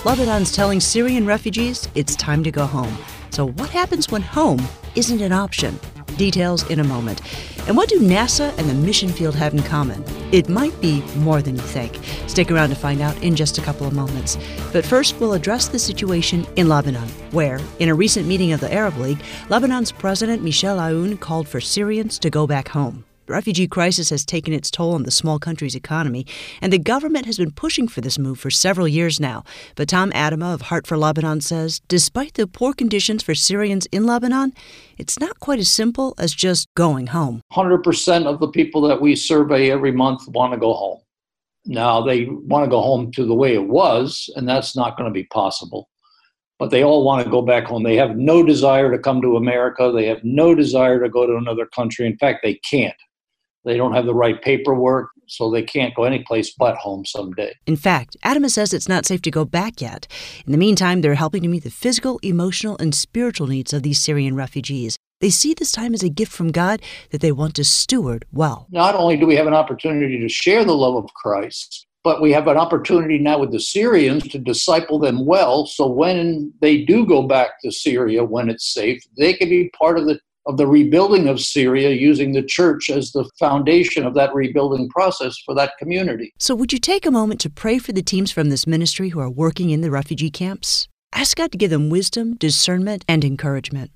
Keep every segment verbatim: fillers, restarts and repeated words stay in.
Lebanon's telling Syrian refugees it's time to go home. So what happens when home isn't an option? Details in a moment. And what do NASA and the mission field have in common? It might be more than you think. Stick around to find out in just a couple of moments. But first, we'll address the situation in Lebanon, where, in a recent meeting of the Arab League, Lebanon's President Michel Aoun called for Syrians to go back home. The refugee crisis has taken its toll on the small country's economy, and the government has been pushing for this move for several years now. But Tom Adama of Heart for Lebanon says, despite the poor conditions for Syrians in Lebanon, it's not quite as simple as just going home. one hundred percent of the people that we survey every month want to go home. Now, they want to go home to the way it was, and that's not going to be possible. But they all want to go back home. They have no desire to come to America. They have no desire to go to another country. In fact, they can't. They don't have the right paperwork, so they can't go anyplace but home someday. In fact, Adama says it's not safe to go back yet. In the meantime, they're helping to meet the physical, emotional, and spiritual needs of these Syrian refugees. They see this time as a gift from God that they want to steward well. Not only do we have an opportunity to share the love of Christ, but we have an opportunity now with the Syrians to disciple them well, so when they do go back to Syria, when it's safe, they can be part of the of the rebuilding of Syria, using the church as the foundation of that rebuilding process for that community. So would you take a moment to pray for the teams from this ministry who are working in the refugee camps? Ask God to give them wisdom, discernment, and encouragement.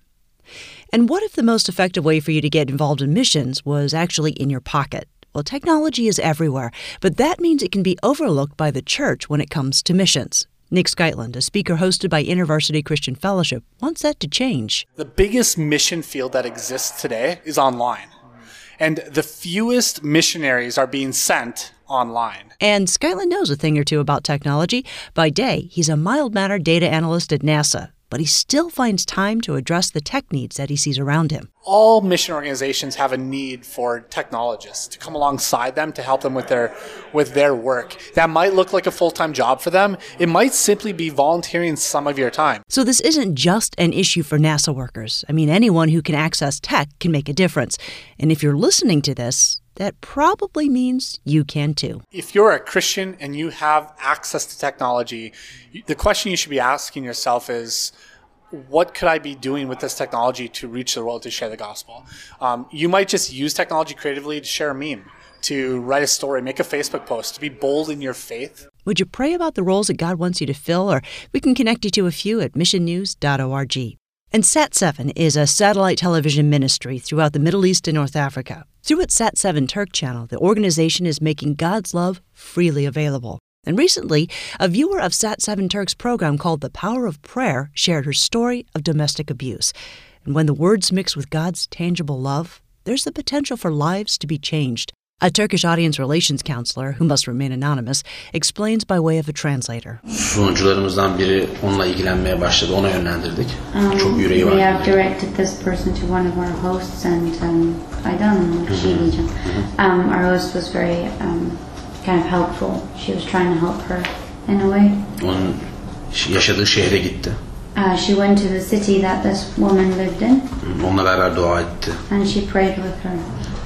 And what if the most effective way for you to get involved in missions was actually in your pocket? Well, technology is everywhere, but that means it can be overlooked by the church when it comes to missions. Nick Skytland, a speaker hosted by InterVarsity Christian Fellowship, wants that to change. The biggest mission field that exists today is online. And the fewest missionaries are being sent online. And Skytland knows a thing or two about technology. By day, he's a mild-mannered data analyst at NASA, but he still finds time to address the tech needs that he sees around him. All mission organizations have a need for technologists to come alongside them to help them with their with their work. That might look like a full-time job for them. It might simply be volunteering some of your time. So this isn't just an issue for NASA workers. I mean, anyone who can access tech can make a difference. And if you're listening to this, that probably means you can too. If you're a Christian and you have access to technology, the question you should be asking yourself is, what could I be doing with this technology to reach the world, to share the gospel? Um, you might just use technology creatively to share a meme, to write a story, make a Facebook post, to be bold in your faith. Would you pray about the roles that God wants you to fill? Or we can connect you to a few at mission news dot org. And Sat seven is a satellite television ministry throughout the Middle East and North Africa. Through its Sat seven Turk channel, the organization is making God's love freely available. And recently, a viewer of Sat seven Turk's program called The Power of Prayer shared her story of domestic abuse. And when the words mix with God's tangible love, there's the potential for lives to be changed. A Turkish audience relations counselor, who must remain anonymous, explains by way of a translator. Sunucularımızdan biri onunla ilgilenmeye başladı. Ona yönlendirdik. Çok yüreği var. We have directed this person to one of our hosts, and um, I don't know what she diyeceğim. Um, our host was very um, kind of helpful. She was trying to help her in a way. Onun yaşadığı şehre gitti. Uh, she went to the city that this woman lived in. Onunla beraber dua etti. And she prayed with her.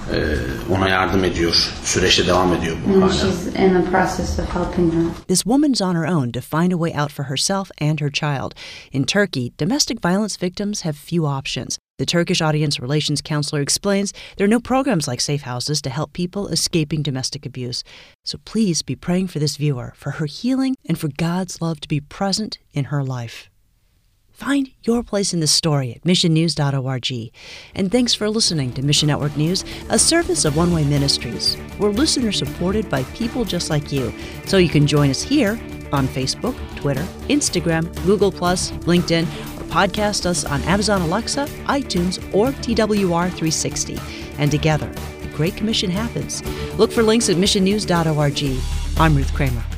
Ona yardım ediyor. Süreçte devam ediyor bu hala. And she's in the process of helping her. This woman's on her own to find a way out for herself and her child. In Turkey, domestic violence victims have few options. The Turkish audience relations counselor explains there are no programs like safe houses to help people escaping domestic abuse. So please be praying for this viewer, for her healing, and for God's love to be present in her life. Find your place in the story at mission news dot org. And thanks for listening to Mission Network News, a service of One Way Ministries. We're listener supported by people just like you. So you can join us here on Facebook, Twitter, Instagram, Google plus, LinkedIn, or podcast us on Amazon Alexa, iTunes, or T W R three sixty. And together, the Great Commission happens. Look for links at mission news dot org. I'm Ruth Kramer.